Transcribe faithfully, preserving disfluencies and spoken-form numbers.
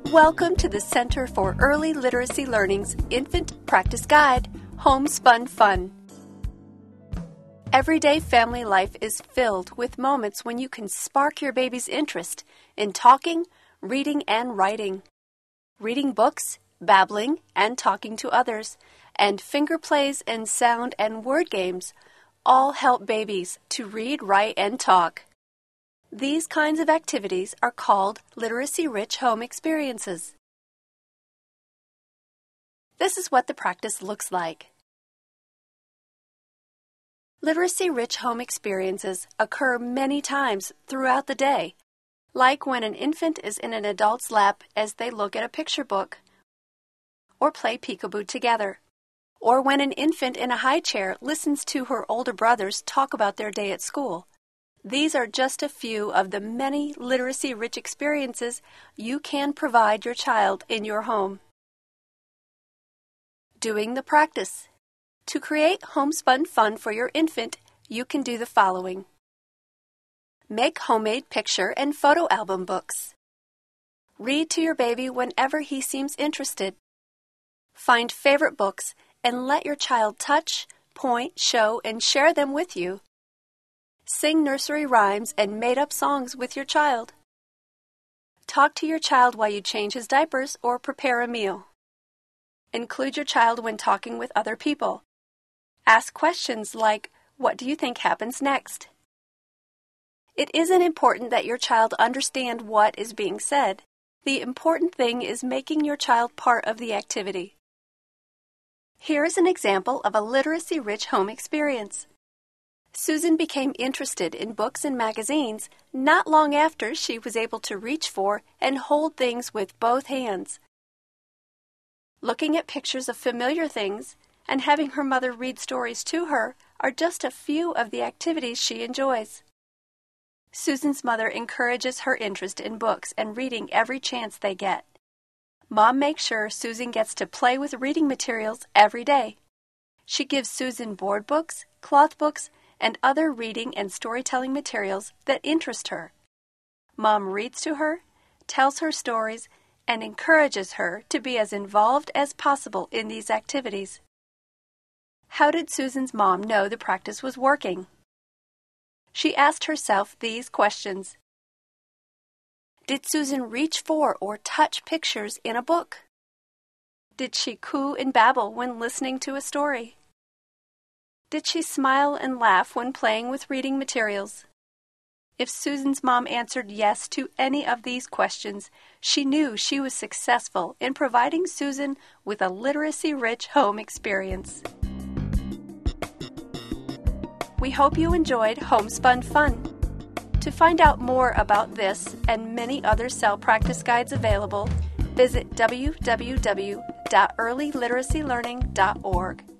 Welcome to the Center for Early Literacy Learning's Infant Practice Guide, Homespun Fun. Everyday family life is filled with moments when you can spark your baby's interest in talking, reading, and writing. Reading books, babbling, and talking to others, and finger plays and sound and word games all help babies to read, write, and talk. These kinds of activities are called literacy-rich home experiences. This is what the practice looks like. Literacy-rich home experiences occur many times throughout the day, like when an infant is in an adult's lap as they look at a picture book, or play peekaboo together, or when an infant in a high chair listens to her older brothers talk about their day at school. These are just a few of the many literacy-rich experiences you can provide your child in your home. Doing the practice. To create homespun fun for your infant, you can do the following. Make homemade picture and photo album books. Read to your baby whenever he seems interested. Find favorite books and let your child touch, point, show, and share them with you. Sing nursery rhymes and made-up songs with your child. Talk to your child while you change his diapers or prepare a meal. Include your child when talking with other people. Ask questions like, "What do you think happens next?" It isn't important that your child understand what is being said. The important thing is making your child part of the activity. Here is an example of a literacy-rich home experience. Susan became interested in books and magazines not long after she was able to reach for and hold things with both hands. Looking at pictures of familiar things and having her mother read stories to her are just a few of the activities she enjoys. Susan's mother encourages her interest in books and reading every chance they get. Mom makes sure Susan gets to play with reading materials every day. She gives Susan board books, cloth books, and other reading and storytelling materials that interest her. Mom reads to her, tells her stories, and encourages her to be as involved as possible in these activities. How did Susan's mom know the practice was working? She asked herself these questions. Did Susan reach for or touch pictures in a book? Did she coo and babble when listening to a story? Did she smile and laugh when playing with reading materials? If Susan's mom answered yes to any of these questions, she knew she was successful in providing Susan with a literacy-rich home experience. We hope you enjoyed Homespun Fun. To find out more about this and many other cell practice guides available, visit w w w dot early literacy learning dot org.